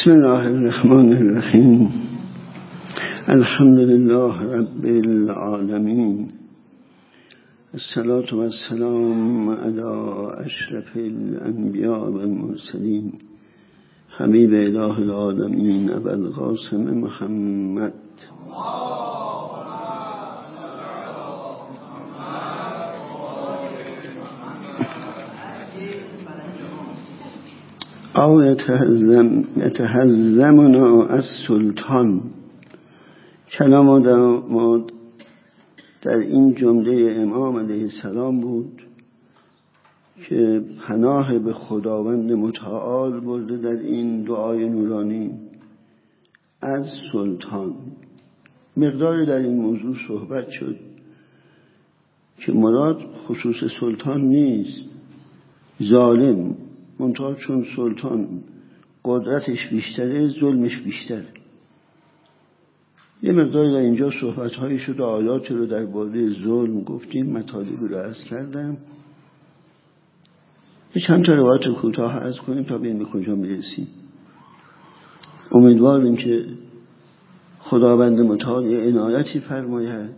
بسم الله الرحمن الرحیم. الحمد لله رب العالمین. الصلاة و السلام علی اشرف الانبیاء و المرسلین، حبیب اله العالمین ابوالقاسم محمد. او یتهزمنا السلطان. کلام ما در این جمله امام علیه السلام بود که پناه به خداوند متعال برده در این دعای نورانی از سلطان. مقداری در این موضوع صحبت شد که مراد خصوص سلطان نیست، ظالم، منتها چون سلطان قدرتش بیشتره ظلمش بیشتره. یه مقداری در اینجا صحبت‌هایی شد، آیاتی رو درباره ظلم گفتیم، مطالبی رو عرض کردم. یه چند تا روایت کوتاه عرض کنیم تا ببینیم به کجا میرسیم. امیدواریم که خداوند متعال عنایتی فرماید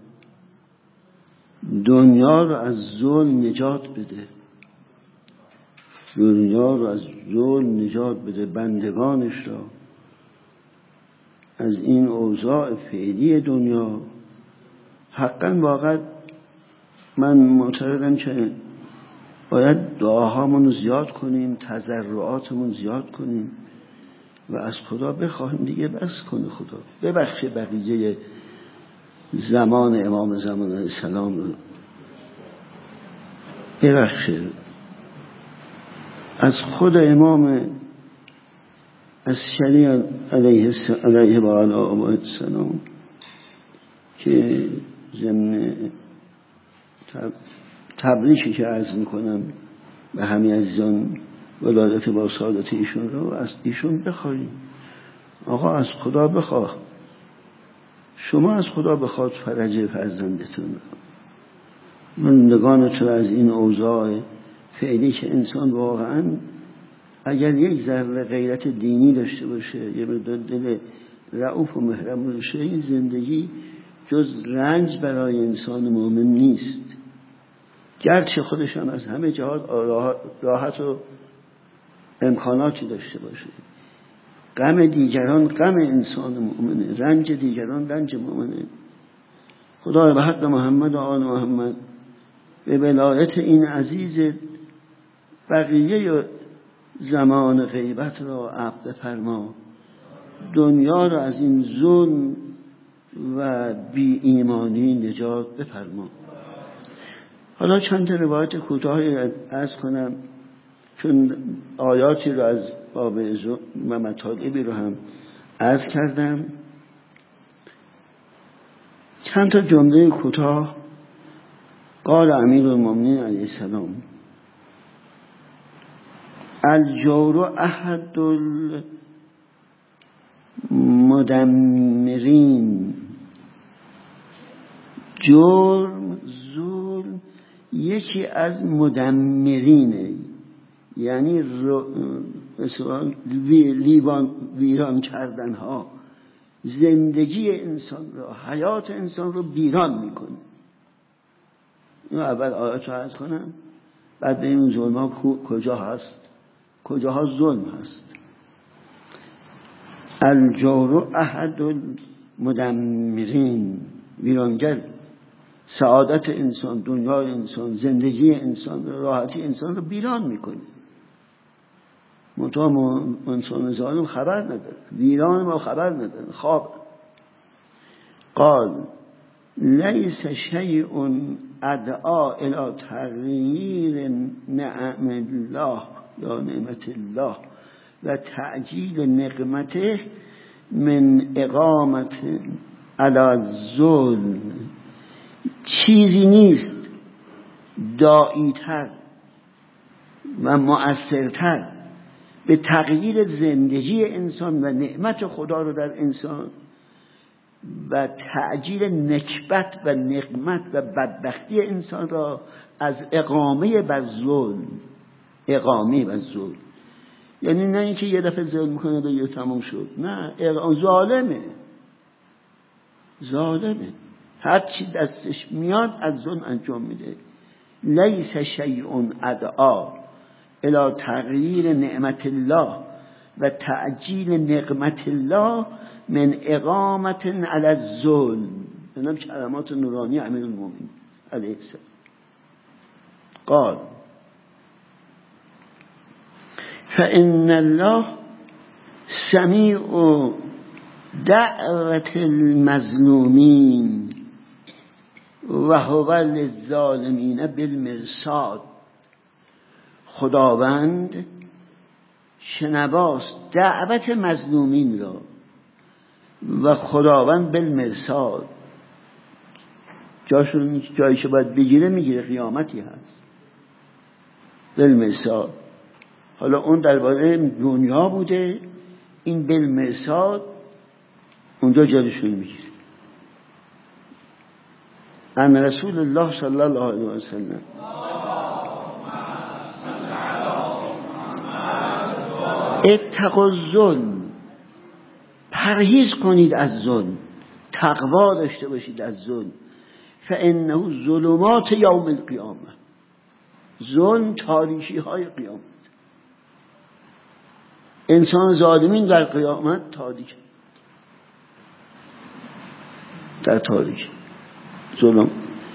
دنیا رو از ظلم نجات بده، دنیا رو از ظلم نجات بده، بندگانش را از این اوضاع فعلی دنیا. حقا واقعا من معتقدم که باید دعاهامون رو زیاد کنیم، تضرعاتمون زیاد کنیم و از خدا بخواهیم دیگه بس کنه خدا ببخشه بقیه زمان امام زمان علیه السلام رو ببخشه. از خود امام عسکری علیه و السلام که ضمن تبریکی که عرض میکنم به همه عزیزان ولادت با سعادت ایشون رو از ایشون بخواهیم. آقا از خدا بخواه، شما از خدا بخواد فرج فرزندتون، زندگانتون از این اوضاع فعلی که انسان واقعا اگر یک ذره غیرت دینی داشته باشه، یه مقدار دل رؤوف و مهربان باشه، این زندگی جز رنج برای انسان مؤمن نیست، گرچه خودشان از همه جهات راحت و امکاناتی داشته باشه. غم دیگران غم انسان مؤمنه، رنج دیگران رنج مؤمنه. خدای به حق محمد و آل محمد به ولایت این عزیز بقیه زمان غیبت را عفو فرما، دنیا را از این ظلم و بی ایمانی نجات بفرما. حالا چند روایت کوتاهی عرض کنم، چون آیاتی رو از باب و مطالبی رو هم عرض کردم. چند تا جمله کوتاه. قال امیرالمومنین علیه السلام: الجور احد المدمرین. جرم، ظلم یکی از مدمرینه، یعنی ویران کردن ها، زندگی انسان را، حیات انسان رو ویران میکنه. اینو اول آیات رو عرض کنم، بعد به این ظلم ها کجا هست، کجاها ظلم هست. الجور احد المدمرین، ویرانگر سعادت انسان، دنیای انسان، زندگی انسان، راحتی انسان رو ویران میکنه. منتها انسان ظالم خبر نداره، ویران ما خبر نداره، خواب. قال لیس شیء ادعا الی تغییر نعم الله یا نعمت الله و تعجیل نقمته من اقامت علی الظلم. چیزی نیست داعی‌تر و مؤثرتر به تغییر زندگی انسان و نعمت خدا رو در انسان و تعجیل نکبت و نقمت و بدبختی انسان را از اقامه بر ظلم. اقامه بر ظلم یعنی نه اینکه یه دفعه ظلم کنه به یه تموم شد، نه، ظالمه هر چی دستش میاد از ظلم انجام میده. لیس شیء ادعا الی تغییر نعمت الله و تعجیل نقمت الله من اقامت علی الظلم. اینم کلمات نورانی امیرالمومنین علیه السلام. قال فإن الله سمیع دعوت المظلومین و هو للظالمین بالمرصاد. خداوند شنواست دعوت مظلومین را و خداوند بالمرصاد، جایشو باید بگیره، میگیره، قیامتی هست بالمرصاد. حالا اون درباره دنیا بوده، این بالمرصاد اونجا جلوشون میگیره. ان رسول الله صلی الله علیه و سلم اتقوا الظلم، پرهیز کنید از ظلم، تقوا داشته باشید از ظلم. فانه ظلمات یوم القیامه، ظلم تاریکی های قیامت. انسان ظالمین در قیامت تاریک، در تاریک ظلم.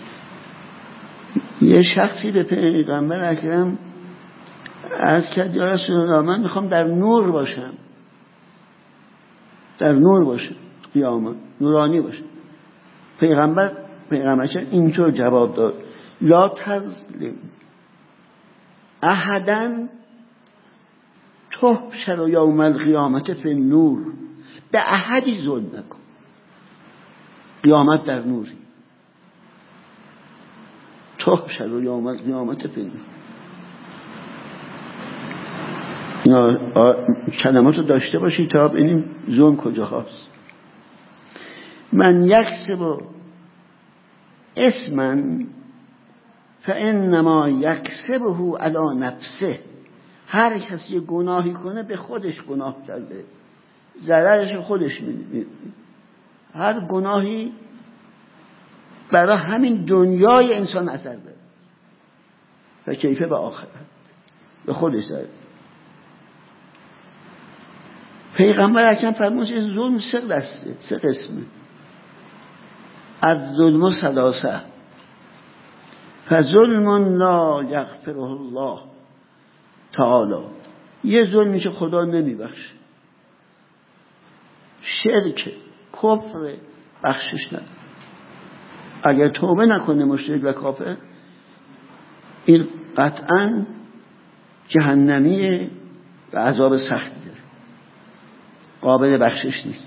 یه شخصی به پیغمبر اکرم عرض کرد یا رسول الله من میخوام در نور باشم، در نور باشم، قیامت نورانی باشم. پیغمبر اینطور جواب داد لا تظلم احدا تحشر یوم القیامت فی النور. به احدی ظلم نکن، قیامت در نوری. تحشر یوم القیامت فی النور. اینا کلمات رو داشته باشید تا ببینیم ظلم کجا هست. من یکسب اسما فانما یکسبه علی نفسه. هر کسی گناهی کنه به خودش گناه کرده، ضررش خودش می‌بینه. هر گناهی برای همین دنیای انسان اثر داره و کیفه به آخرت به خودش داره. پیغمبر اکرم فرمود ظلم سه دسته، سه قسمه. از ظلم ثلاثه، فظلم لا یغفره الله تعالی، یه ظلمی که خدا نمیبخشه، شرک، کفر، بخشش نداره. اگر توبه نکنه مشرک و کافر، این قطعا جهنمیه و عذاب سختی داره، قابل بخشش نیست.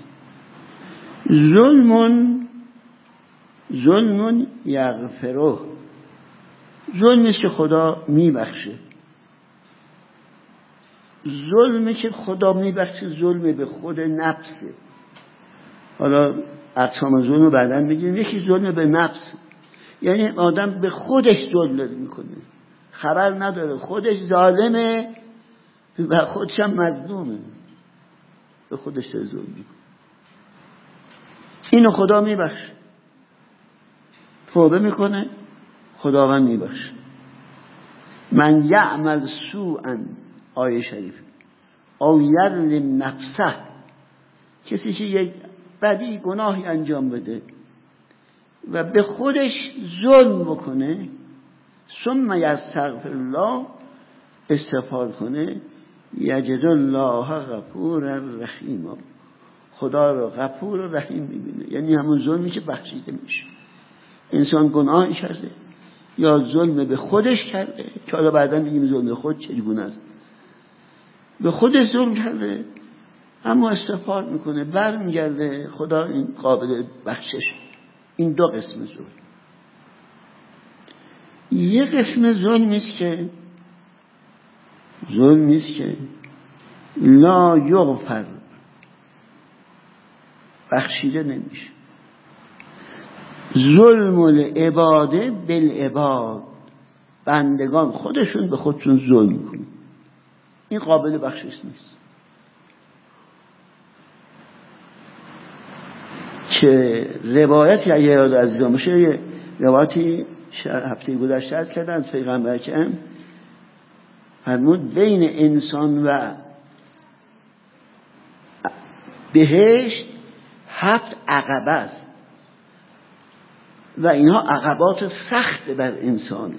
ظلم یغفره، ظلمی که خدا میبخشه. ظلمی که خدا میبخشه ظلم به خود نفسه. حالا اقسام ظلم رو بعداً میگیم. یکی ظلم به نفس، یعنی آدم به خودش ظلم میکنه، خبر نداره خودش ظالمه و خودش هم مظلومه، به خودش ظلم میکنه. اینو خدا میبخشه، توبه میکنه، خداوند میبخشه. من یعمل سوءا، آیه شریف، او یظلم نفسه، کسی که یک بدی گناهی انجام بده و به خودش ظلم بکنه، ثم یستغفر الله، استغفار کنه، یجد الله غفور رحیم، خدا رو غفور و رحیم میبینه. یعنی همون ظلمی که بخشیده میشه. انسان گناهی کرده یا ظلم به خودش کرده، که حالا بعدا میگیم ظلم به خود چگونه است. به خودش ظلم کرده اما استغفار میکنه، برمیگرده، خدا این قابل بخشش. این دو قسم ظلم. یه قسم ظلمیست که لا یغفر، بخشیده نمیشه. ظلم العباده بالعباد، بندگان خودشون به خودشون ظلم میکنن. این قابل بخشش نیست. که روایتی اگه یاد عزیزان باشه، یه روایتی هفته گذشته عرض کردن پیغمبر اکرم فرمود بین انسان و بهشت 7 عقبه است و اینها عقبات سخت بر انسانه.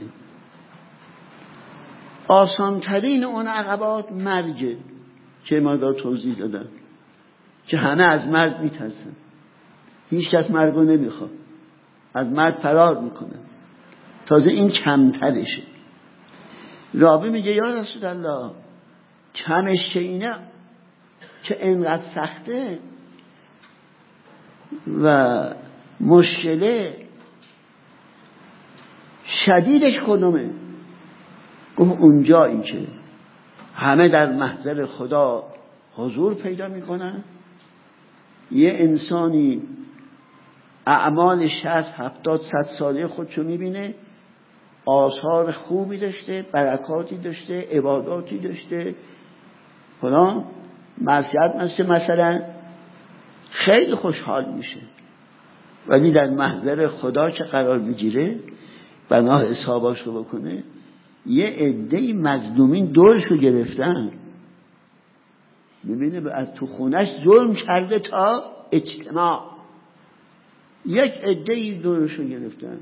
آسانترین اون عقبات مرگه که ما دار توضیح دادم که همه از مرگ میترسن، هیچ کس مرگ رو نمیخواد، از مرگ فرار میکنه، تازه این کمترشه. رابی میگه یا رسول الله کمش که اینه که اینقدر سخته و مشکله، شدیدش کدومه؟ گفت اونجایی که همه در محضر خدا حضور پیدا میکنن، یه انسانی اعمال 60 70 100 ساله خودشو میبینه، آثار خوبی داشته، برکاتی داشته، عباداتی داشته، فلان معصیت مثلا خیلی خوشحال میشه، ولی در محضر خدا که قرار میگیره بنا حساباش رو بکنه، یه عده مظلومین دورشو گرفتن، میبینه از تو خونش ظلم کرده تا اجتماع، یک عده دورشو گرفتن.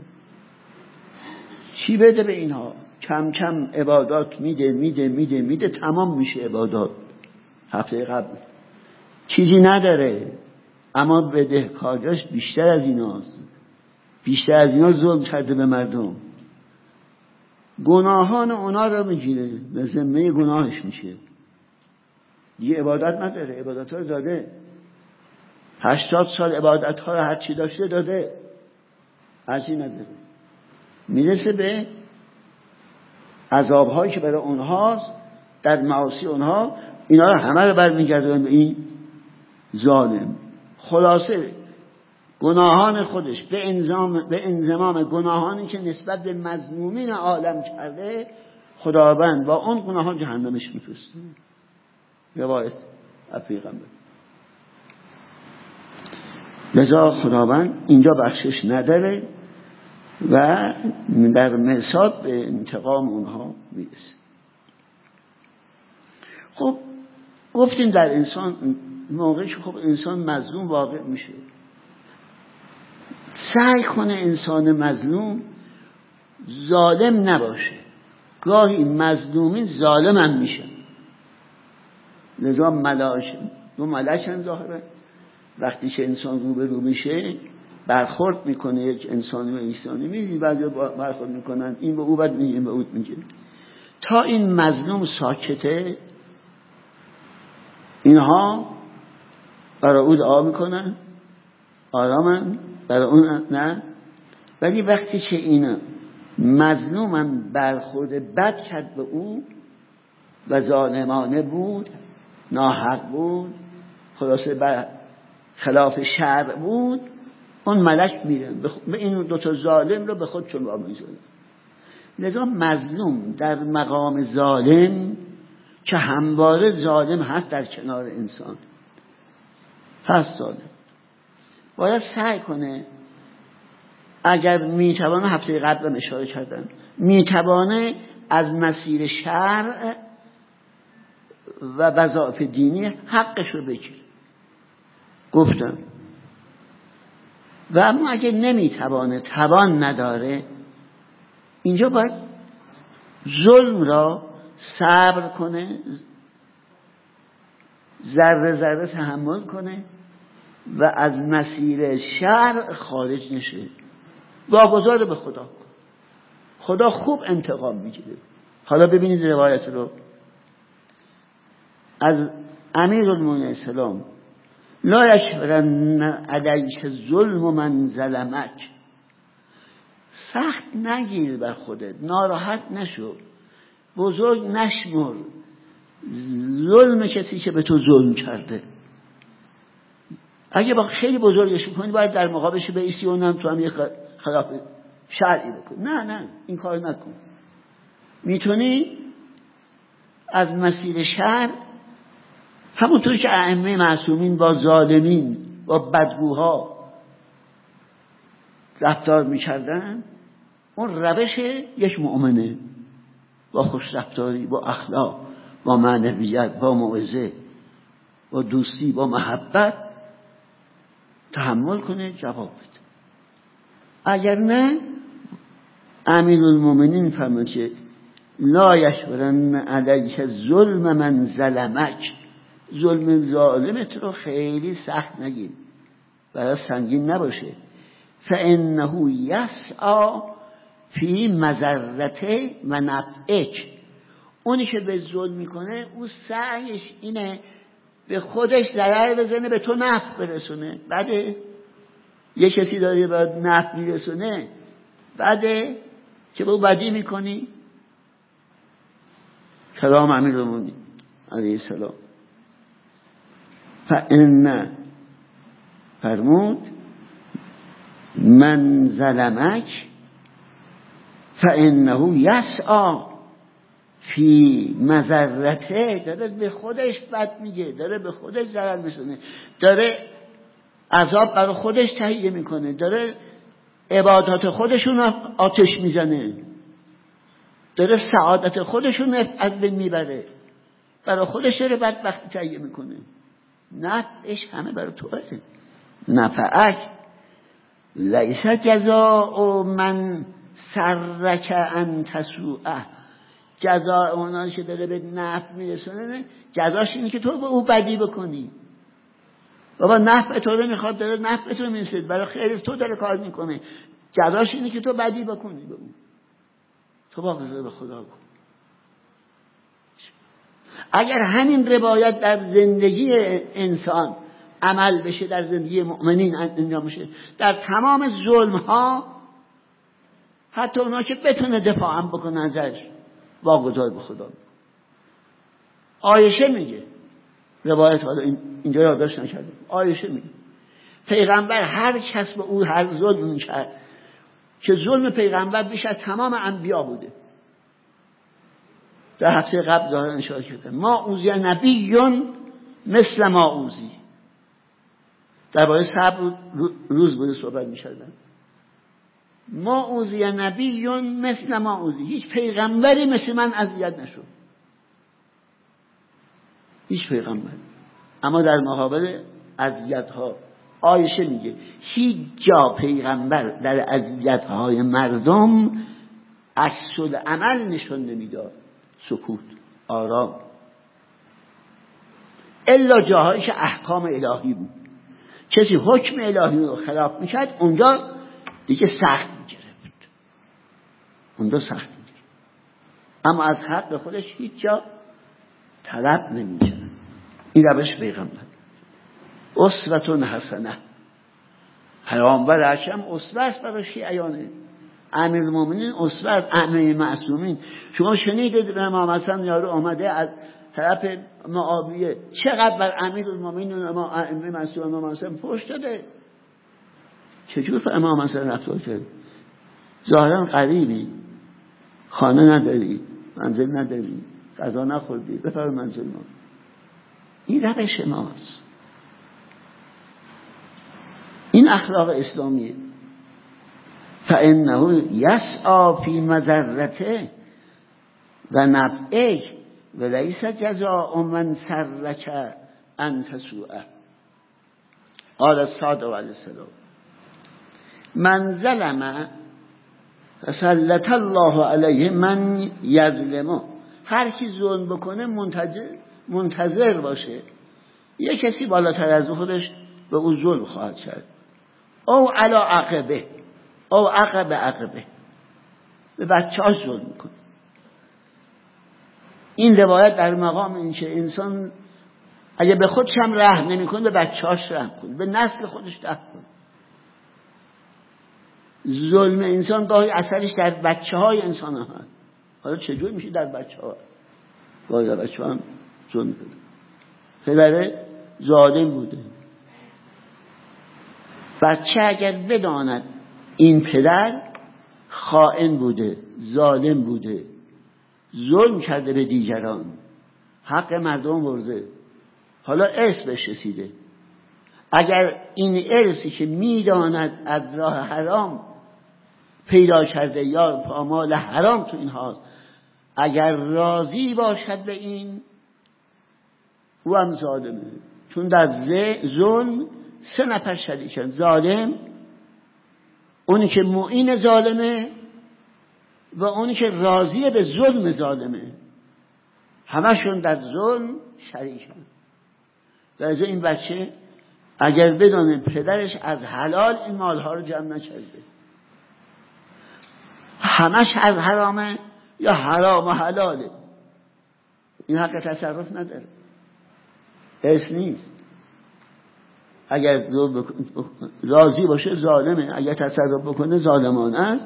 چی بده به اینها؟ کم کم عبادات میده تمام میشه عبادات. هفته قبل چیزی نداره اما بدهکاریش بیشتر از ایناست، بیشتر از اینا ظلم کرده به مردم، گناهان اونا رو میگیره، به ذمه گناهش میشه، یه عبادت نداره، عبادت ها رو داده، 80 سال عبادت ها رو هر چی داشته داده، هرچی نداره، میرسه به عذاب هایی که برای اونهاست در معاصی اونها، اینا رو همه رو برمیگردن به این ظالم. خلاصه گناهان خودش به انضمام گناهانی که نسبت به مظلومین عالم کرده، خداوند با اون گناهان جهنمش میفرسته. روایت پیغمبر. لذا خداوند اینجا بخشش نداره و در مرصاد به انتقام اونها میرسه. خب گفتیم در انسان موقعی که خب انسان مظلوم واقع میشه، سعی کنه انسان مظلوم ظالم نباشه، گاهی مظلومین ظالم هم میشن. لذا ملاشن ظاهرا وقتی که انسان رو به رو میشه برخورد میکنه، یک انسانی و انسانی میدید بعضی برخورد میکنن، این به او بد میگه، این به او میگه، تا این مظلوم ساکته اینها برای او دعا میکنن، آرامن، برای اون نه. ولی وقتی که این مظلومم برخورد بد کرد به او و ظالمانه بود، ناحق بود، خلاصه بر خلاف شرع بود، اون ملک میره به این دوتا ظالم رو به خودشون وامیزونه. لذا مظلوم در مقام ظالم که همواره ظالم هست در کنار انسان، هست ظالم، باید سعی کنه اگر میتوانه، هفته قبل اشاره کردم، میتوانه از مسیر شرع و وظایف دینی حقش رو بگیره، گفتم. و اما اگه نمیتوانه، توان نداره، اینجا باید ظلم را صبر کنه، ذره ذره تحمل کنه و از مسیر شرع خارج نشه، واگذار به خدا کن. خدا خوب انتقام میگیره. حالا ببینید روایت رو از امیرالمومنین سلام: لا یشفرن علیک ظلم من ظلمک. سخت نگیر بر خودت، ناراحت نشو، بزرگ نشمر ظلم کسی که به تو ظلم کرده. اگه با خیلی بزرگش میکنی باید در مقابلش بایستی و تو هم یه خلاف شرعی بکن. نه این کار نکن. میتونی از مسیر شر، همونطور که ائمه معصومین با ظالمین، با بدگوها رفتار میکردن، اون روش یک مؤمنه، با خوش رفتاری، با اخلاق، با معنویت، با موعظه، با دوستی، با محبت تحمل کنه، جواب بده. اگر نه، امیرالمومنین فرمود که لا یشورن علیک ظلم من ظلمک، ظلم ظالمت رو خیلی سخت نگیر، برای سنگین نباشه. فانه یسعی فی مضرته و نفعک، اونی که به ظلم میکنه او سعیش اینه به خودش ضرر بزنه، به تو نفع برسونه. بعده یه کسی داره باید نفع میرسونه، بعده که به او بدی میکنی. کلام امیرالمومنین علیه السلام. فإن فرمود من ظلمک فإنه یسعی فی مضرته، داره به خودش بد میگه، داره به خودش ضرر میرسونه، داره عذاب برای خودش تهیه میکنه، داره عبادات خودشون آتش میزنه، داره سعادت خودشون از بین میبره، برای خودش داره بدبختی تهیه میکنه. نفعش همه برای توه. نفعک لیس جزاء من سرک ان تسوءه، جزاء اونایی که داره به نفع میرسونه جزاش اینه که تو به او بدی بکنی. بابا نفع تو رو میخواد، داره نفع تو میرسه، برای خیر تو داره کار میکنه، جزاش اینه که تو بدی بکنی به او. تو واقعا به خدا کن. اگر همین روایت در زندگی انسان عمل بشه، در زندگی مؤمنین انجام بشه، در تمام ظلم ها، حتی اونا که بتونه دفاع هم بکنه ازش، واگذار به خدا. عایشه میگه، روایت حالا اینجا یادداشت نکردم، عایشه میگه پیغمبر هر کس به او هر ظلم میکرد که ظلم پیغمبر بیش از تمام انبیا بوده. در هفته قبل ظاهرا اشاره کردم ما اوذی نبیون مثل ما اوذی، درباره صبر روز بوده صحبت می‌کردن. ما اوذی نبیون مثل ما اوذی، هیچ پیغمبری مثل من اذیت نشد، هیچ پیغمبر. اما در مقابل اذیت‌ها عایشه میگه هیچ جا پیغمبر در اذیت‌های مردم عکس العمل نشون نمیداد، سکوت، آرام، الا جاهایی که احکام الهی بود. کسی حکم الهی رو خلاف میکرد اونجا دیگه سخت میگرفت، اونجا سخت میگرفت، اما از حق خودش هیچ جا طلب نمیکرد. این روش پیغمبر. اسوة حسنه، پیامبر اکرم اسوه است برای شیعیانه. امیرالمومنین اسوه است، ائمه معصومین. شما شنیدید امام حسن یارو آمده از طرف معاویه چقدر بر امیرالمومنین و ائمه معصومین امام حسن پشت داده، چجور به امام حسن رفتار کرد؟ ظاهرا غریبی، خانه نداری، منزل نداری، غذا نخوردی، بفرم منزل ما. این روش ماست، این اخلاق اسلامیه. فانه یسعی فی مضرته و نفعه ولیس جزاء من سرک ان تسوءه. قال الصادق علیه السلام من ظلم فسلط الله علیه من یظلمه. هر کی ظلم بکنه منتظر باشه یه کسی بالاتر از خودش به او ظلم خواهد کرد. او علا عقبه، او عقبه، به بچه‌اش ظلم میکنه. این روایت در مقام این که انسان اگه به خودش هم رحم نمیکنه به بچه‌اش رحم کنه، به نسل خودش رحم کنه. ظلم انسان گاهی اثرش در بچه‌های انسان هست. حالا چجور میشه در بچه‌ها؟ گاهی در بچه‌ها هم ظلم کنه. پدر ظالم بوده، بچه اگر بداند این پدر خائن بوده، ظالم بوده، ظلم کرده به دیگران، حق مردم برده، حالا ارث بهش رسیده. اگر این ارثی که میداند از راه حرام پیدا کرده یا پامال حرام تو این حال، اگر راضی باشد به این، او هم ظالمه. چون در ظلم 3 نفر شریکن: ظالم، اونی که معین ظالمه و اونی که راضی به ظلم ظالمه، همشون در ظلم شریکن. لذا این بچه اگر بدونه پدرش از حلال این مالها رو جمع نکرده، همش از حرامه یا حرام و حلاله، این حق تصرف نداره، ارث نیست. اگر راضی باشه ظالمه، اگر تصرف بکنه ظالمانه است.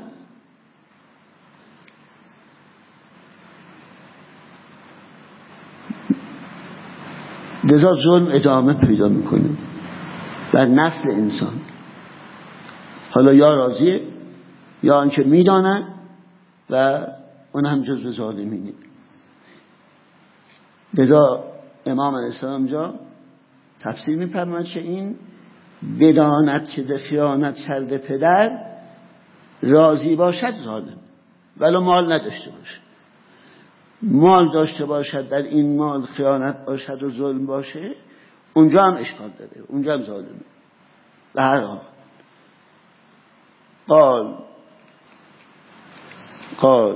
لذا ظلم ادامه پیدا میکنه در نسل انسان، حالا یا راضیه یا آنکه میداند و اون هم جزو ظالمینه. لذا امام علیه السلام جا تفسیر می‌فرماید که این بداند که به خیانت کرده پدر راضی باشد ظالم، ولو مال نداشته باشه. مال داشته باشد، در این مال خیانت باشد و ظلم باشه، اونجا هم اشکال داره، اونجا هم ظالمه. به هر حال قال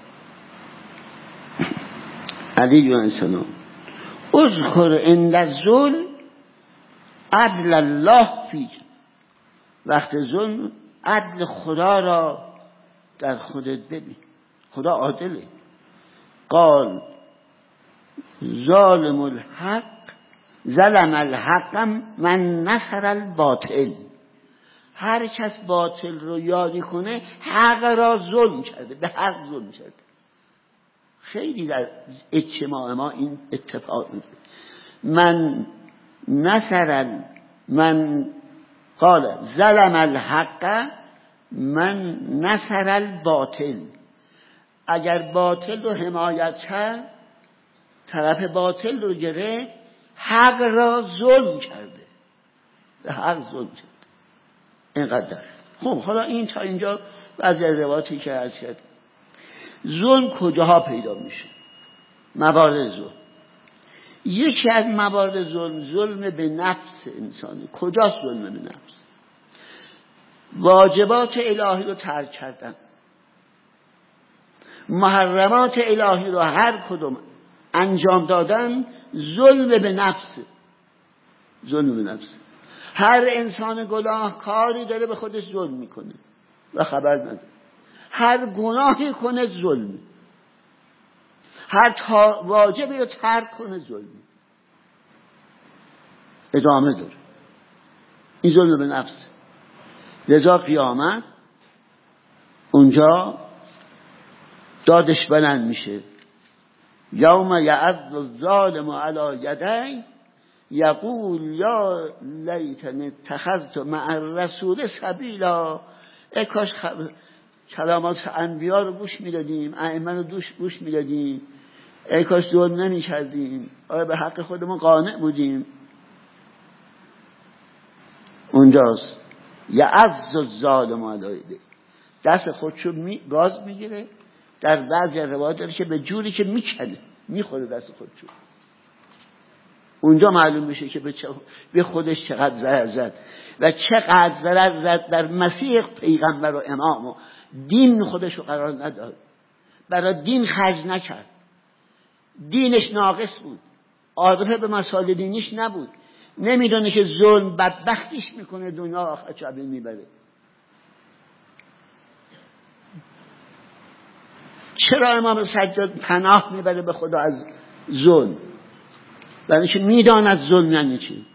علی علیه السلام اذکر عند الظلم عدل الله فیک. وقت ظلم عدل خدا را در خودت ببین، خدا عادله. قال ظالم الحق ظلم الحق من نصر الباطل. هر کس باطل رو یاری کنه حق را ظلم کرده، به حق ظلم کرده. خیلی در اجتماع ما این اتفاق میفته. من قال ظلم الحق من نصر الباطل. اگر باطل رو حمایت کرد، طرف باطل رو گرفت، حق را ظلم کرده، به حق ظلم کرده. اینقدر. خب حالا این تا اینجا بعضی از روایاتی که عرض کرد. ظلم کجاها پیدا میشه؟ موارد ظلم. یکی از موارد ظلم به نفس انسانی. کجاست ظلم به نفس؟ واجبات الهی رو ترک کردن، محرمات الهی رو هر کدوم انجام دادن، ظلم به نفس. ظلم به نفس. هر انسان گناهکاری داره به خودش ظلم میکنه و خبر نداره. هر گناهی کنه ظلم، هر واجبی رو ترک کنه ظلم، ادامه داره. این ظلم به نفس. لذا قیامت اونجا دادش بلند میشه. یوم یعض الظالم علی یدیه یقول یا لیتنی اتخذت مع الرسول سبیلا. ای کاش کلامات انبیا رو گوش میدادیم، ائمه رو گوش میدادیم، ای کاش ظلم نمیکردیم، آیا به حق خودمون قانع بودیم. اونجاست یعض الظالم علی یدیه، دست خودشو گاز میگیره. در بعضی روایات داره که به جوری که میکنه، میخوره دست خودشو. اونجا معلوم میشه که به خودش چقدر ضرر زد و چقدر ضرر زد در مسیح پیغمبر و امام و دین خودش رو قرار نداد، برای دین خرج نکرد، دینش ناقص بود، عارف به مسائل دینیش نبود، نمیدونه که ظلم بدبختیش میکنه، دنیا آخرت رو میبره. چرا امام سجاد پناه میبره به خدا از ظلم؟ برای اینکه میداند ظلم یعنی چی.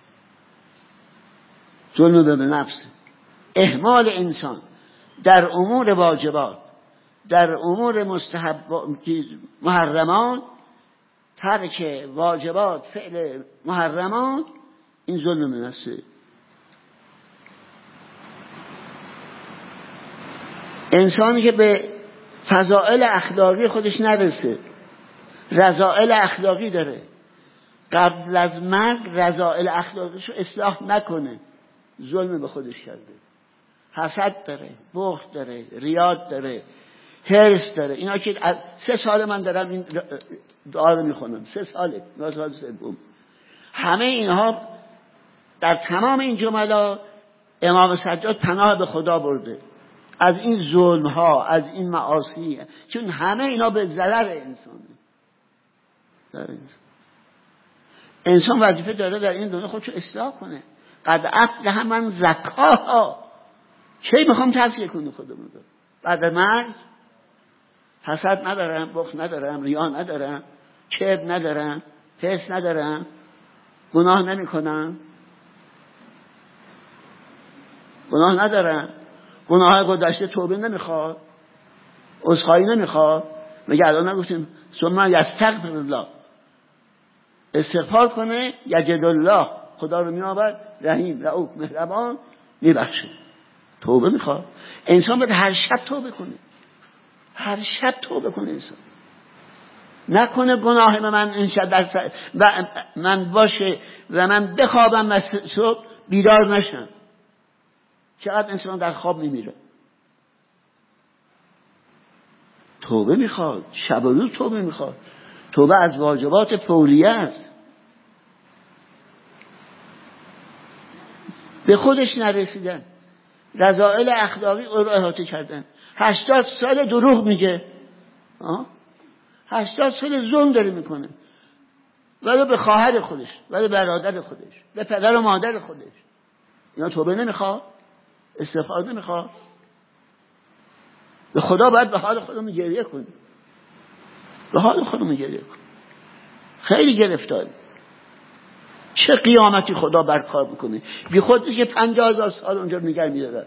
ظلم به نفس، اهمال انسان در امور واجبات، در امور محرمات، ترک واجبات، فعل محرمات، این ظلم به نفسه. انسانی که به فضائل اخلاقی خودش نرسه، رذائل اخلاقی داره، قبل از مرگ رذائل اخلاقیشو اصلاح نکنه، ظلم به خودش کرده. حسد داره، بخل داره، ریاد داره، حرص داره. اینا که 3 سال من دارم این دعا رو میخونم، 3 ساله، سال سوم. همه اینها در تمام این جملات امام سجاد پناه به خدا برده از این ظلم ها، از این معاصی، چون همه اینا به ضرر انسانه. انسان وظیفه داره در این دنیا خودشو اصلاح کنه. قد افلح من زکاها. کی میخوام تزکیه کنه خودمون رو؟ بعد مرگ حسد ندارم، بخل ندارم، ریا ندارم، کبر ندارم، حرص ندارم، گناه نمیکنم، گناه ندارم، گناه گذشته توبه نمیخواد، عذرخواهی نمیخواد. مگه الان نگفتیم ثم یستغفر الله، استغفار کنه یجد الله، خدا رو میابد، رحیم، رؤوف، مهربان، میبخشه. توبه میخواد. انسان باید هر شب توبه کنه، هر شب توبه کنه. انسان نکنه گناه من این شب و من باشه و من بخوابم و صبح بیدار نشم. چقدر انسان در خواب میمیره. توبه میخواد، شب و روز توبه میخواد. توبه از واجبات فوریه است. به خودش نرسیدن، رذائل اخلاقی او رو احاطه کردن. 80 سال دروغ میگه، 80 سال ظلم داره میکنه، ولی به خواهر خودش، ولی به برادر خودش، به پدر و مادر خودش. اینا توبه نمیخواد، استغفار نمیخواد. به خدا باید به حال خودمون گریه کنیم، به حال خودمون گریه کنیم. خیلی گرفتاری. چه قیامتی خدا برپا میکنه؟ بی خود که 50,000 سال اونجا نگه میدارد.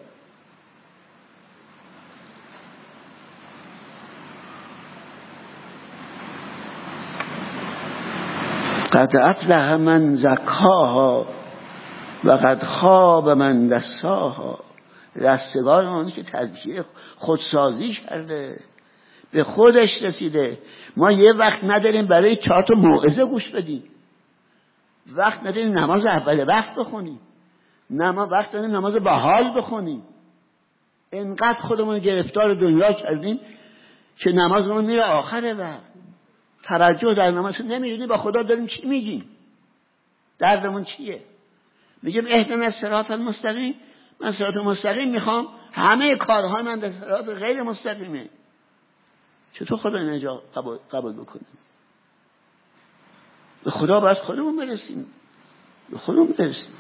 قد افلح من زکاها و قد خاب من دساها. رستگار اونی که تزکیه خودسازی کرده، به خودش رسیده. ما یه وقت نداریم برای 4 تا موعظه گوش بدیم، وقت نداریم نماز اول وقت بخونیم، وقت نداریم نماز با حال بخونیم. انقدر خودمون گرفتار دنیا کردیم که نمازمون میره آخر وقت، توجه در نماز نمیدونیم با خدا داریم چی میگیم، دردمون چیه. میگیم اهدنا الصراط المستقیم، من صراط مستقیم میخوام، همه کارها من در صراط غیر مستقیمه. چطور خدا نجات قبول بکنیم؟ به خدا باید خودمون برسیم، به خودمون برسیم.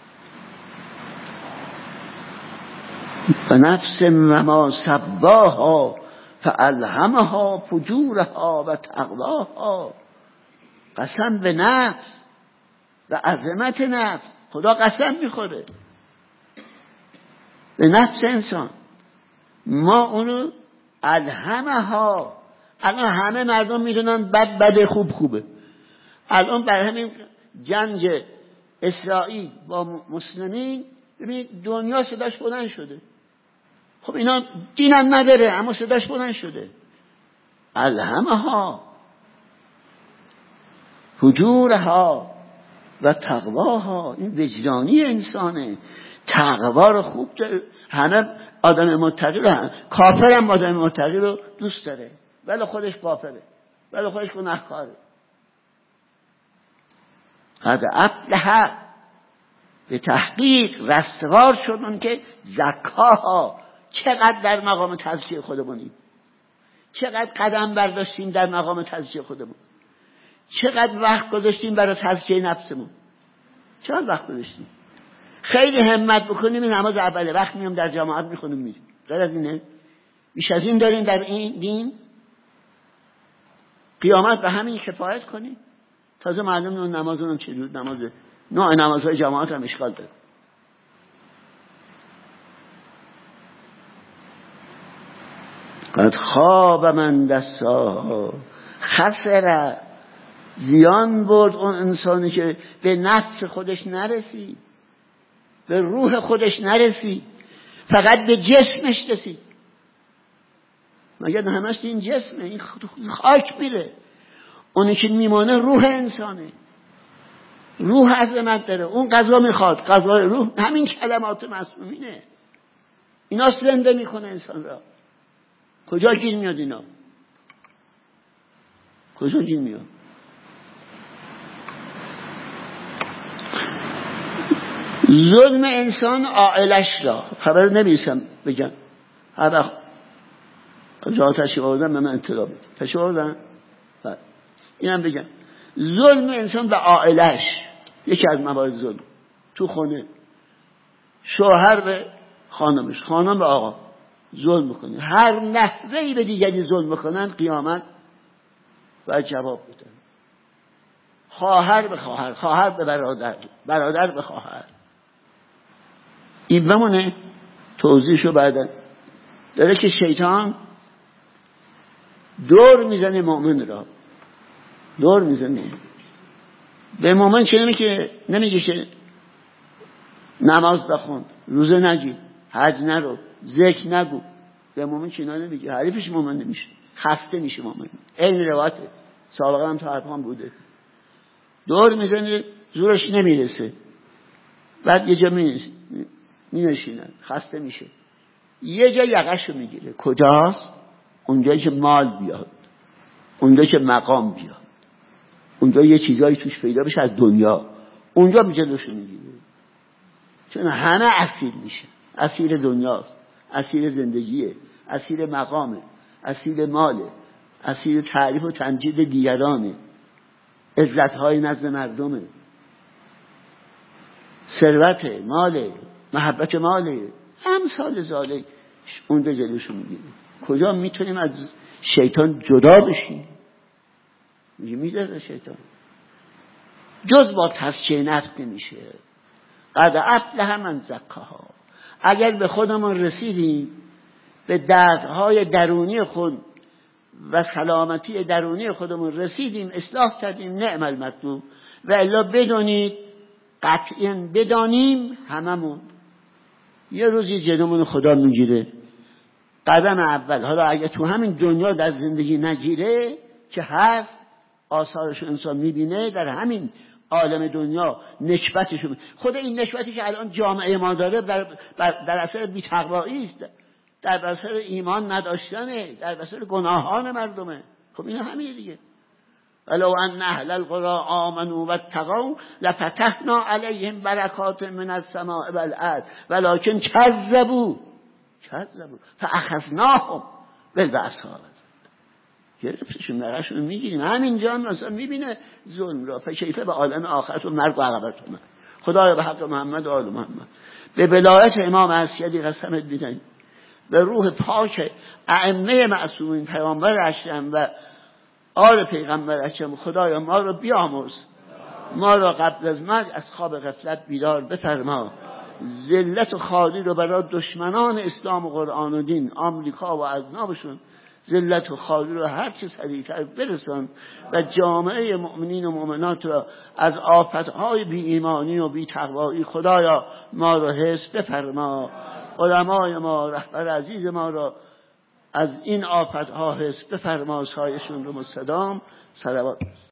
و نفس وما سواها فالهمها فجورها و تقواها. قسم به نفس و عظمت نفس. خدا قسم میخوره به نفس انسان. ما اونو الهمها. الان همه مردم میدونن بد بده، خوب خوبه. الان بر همین جنگ اسرائیل با مسلمین ببینید دنیا صداش بلند شده. خب اینا دینم نداره اما صداش بلند شده. الهمها فجورها و تقواها. این وجدانی انسانه. تقوا رو خوب داره. همه آدم متقی رو، کافر هم آدم متقی رو دوست داره، ولی خودش کافره، ولی خودش گناهکاره. قد افلح، به تحقیق رستگار شدن که زکاها. چقدر در مقام تزکیه خودمونیم، چقدر قدم برداشتیم در مقام تزکیه خودمون، چقدر وقت گذاشتیم برای تزکیه نفسمون، چقدر وقت گذاشتیم. خیلی همت بکنیم نماز اول وقت میام در جماعت میخونیم میریم، غیر از اینه؟ بیش از این داریم در این دین؟ قیامت به همین کفایت کنیم. تازه معلوم اون نماز اونم چه جور نمازه. نوع نمازهای جماعت هم اشکال داره. قد خواب من دساها. خسر، زیان برد اون انسانی که به نفس خودش نرسید، به روح خودش نرسید، فقط به جسمش رسید. مگر همش این جسمه، این خاک میره. اونی که میمانه روح انسانه، روح عظمت داره، اون غذا میخواد، غذای روح همین کلمات معصومینه، اینا زنده میکنه انسان را. کجا گیر میاد اینا؟ کجا گیر میاد؟ ظلم انسان عائلش را خبر نمیسم بگم، هر وقت جا تشریف آوردن به من اطلاع بده، تشریف آوردن اینم بگم. ظلم انسان به عائلش یکی از موارد ظلم. تو خونه شوهر به خانمش، خانم به آقا ظلم میکنه، هر نحوهی به دیگری ظلم میکنن قیامت باید جواب بدن. خواهر به خواهر، خواهر به برادر، برادر به خواهر. این بمونه، توضیحشو بعدن. داره که شیطان دور میزنه مؤمن را، دور میزنه به مؤمن. چه که نمیگه که نماز بخون، روزه نگیر، حج نرو، ذکر نگو، به مؤمن چینا نمیگه، حریفش مؤمن نمیشه، خسته میشه مؤمن. این روایت سابقا هم تا حرفان بوده. دور میزنه زورش نمیرسه، بعد یه جا مینشینن، خسته میشه، یه جا یقشو میگیره. کجاست؟ اونجایی که مال بیاد، اونجایی که مقام بیاد، اونجا یه چیزایی توش پیدا بشه از دنیا، اونجا به جلوشو میگیره. چون همه اسیر میشه، اسیر دنیاست، اسیر زندگیه، اسیر مقامه، اسیر ماله، اسیر تعریف و تمجید دیگرانه، عزتهای نزد مردمه، ثروت ماله، محبت ماله، امثال ذالک. اونجا جلوشو میگیره. کجا میتونیم از شیطان جدا بشیم؟ میذاره شیطان جز با تزکیه نفس نمیشه. قد افلح من زکاها. اگر به خودمون رسیدیم، به دردهای درونی خود و سلامتی درونی خودمون رسیدیم، اصلاح کردیم، نعم المطلوب. و الا بدونید، قطعاً بدانیم هممون یه روزی جلومون خدا میگیره. قدم اول، حالا اگه تو همین دنیا در زندگی نگیره که هست، آثارش انسان میبینه در همین عالم دنیا، نکبتش. خود این نکبتی که الان جامعه ما داره در اثر بی‌تقوایی است، در اثر ایمان نداشتنه، در اثر گناهان مردمه. خب اینا همینه دیگه. ولو ان اهل القرى آمنوا واتقوا لفتحنا علیهم برکات من السماء والارض ولکن کذبوا فاخذناهم بالبأساء. گرفتشون نرشون میگیریم. همینجا هم اصلا میبینه ظلم را. فکیف به عالم آخرت و مرگ و عقبتونه. خدایا به حق محمد و آل محمد، به ولایت امام اسیدی قسمت میدهیم، به روح پاک ائمه معصومین، پیامبر اکرم و آل پیغمبر اکرم، خدایا ما رو بیامرز، ما را قبل از مرگ از خواب غفلت بیدار بفرما. ذلت و خالی رو برای دشمنان اسلام و قرآن و دین، آمریکا و اذنابشون، ذلت و خالی رو هر چه سریعتر برسان و جامعه مؤمنین و مؤمنات را از آفتهای بی ایمانی و بی تقوایی خدایا ما را حفظ بفرما. علمای ما، رهبر عزیز ما را از این آفتها حفظ بفرما، سایشون رو مستدام. صلوات.